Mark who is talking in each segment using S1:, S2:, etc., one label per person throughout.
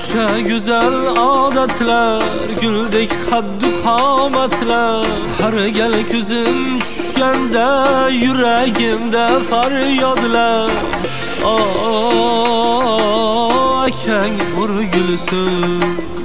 S1: buncha güzel adetler, güldek kaddu qamatlar. Har gal ko'zim tushganda yuragimda faryodlar. Akang urgulsin,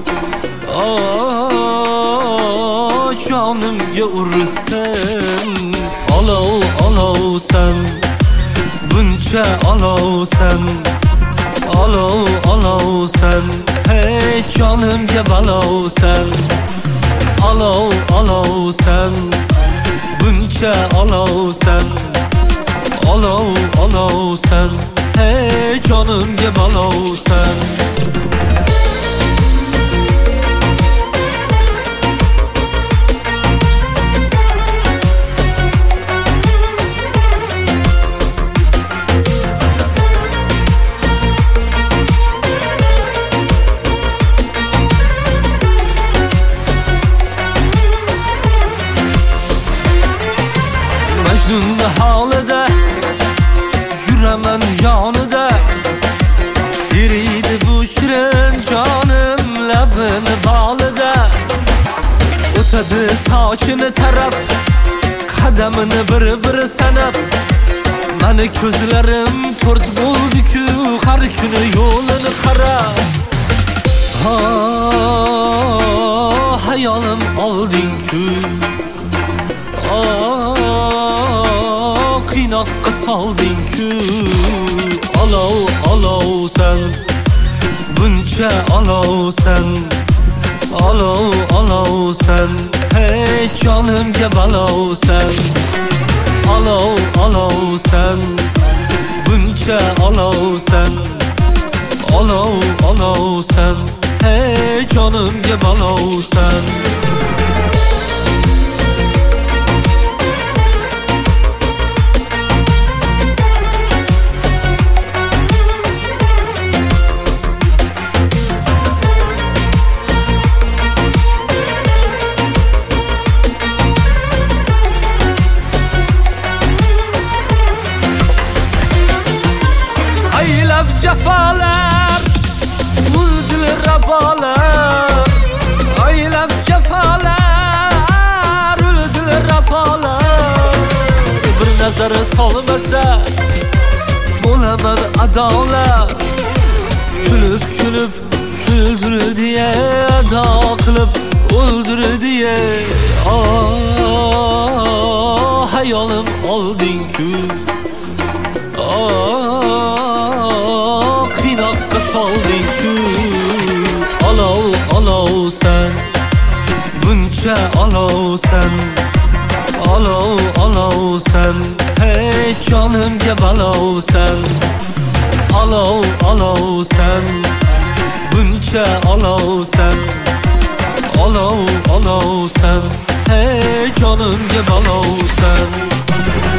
S1: jonimga ursin. Olov olovsan, buncha olovsan. Olov olovsan, hey jonimga balovsan. Olov olovsan, buncha olovsan. Olov olovsan, hey jonimga balovsan. Majnun holida yuraman yonida, eriydi bu shirin jonim labini bolida. O'tadi sochini tarab, qadamini bir sanab. Mani ko'zlarim to'rt bo'ldi-ku, har kuni yo'lini qarab. Hayolim olding-ku, qiynoqqa solding-ku. Olov olovsan, buncha olovsan. Olov olovsan, hey jonimga balovsan. Olov olovsan, buncha olovsan. Olov olovsan, hey jonimga balovsan. Aylab jafolar, uldil rabolar. Aylab jafolar, uldil rabolar. Bir nazar solmasa bo'laman adolar. Kulib kulib kuldir diye, ado qilib o'ldir diye. Hayolim olding-ku, qiynoqqa solding-ku. Olov olovsan, buncha olovsan. Olov olovsan, hey jonimga balovsan. Olov olovsan, buncha olovsan. Olov olovsan, hey jonimga balovsan.